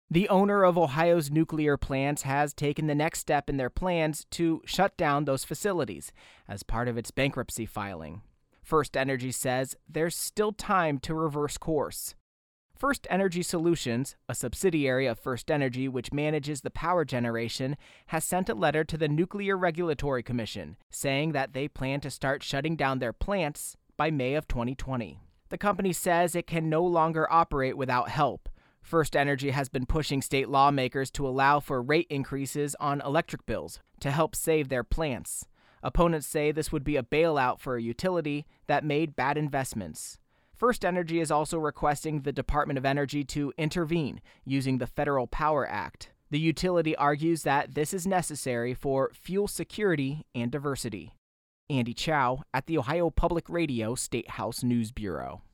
The owner of Ohio's nuclear plants has taken the next step in their plans to shut down those facilities as part of its bankruptcy filing. First Energy says there's still time to reverse course. First Energy Solutions, a subsidiary of First Energy which manages the power generation, has sent a letter to the Nuclear Regulatory Commission saying that they plan to start shutting down their plants by May of 2020. The company says it can no longer operate without help. First Energy has been pushing state lawmakers to allow for rate increases on electric bills to help save their plants. Opponents say this would be a bailout for a utility that made bad investments. First Energy is also requesting the Department of Energy to intervene using the Federal Power Act. The utility argues that this is necessary for fuel security and diversity. Andy Chow at the Ohio Public Radio State House News Bureau.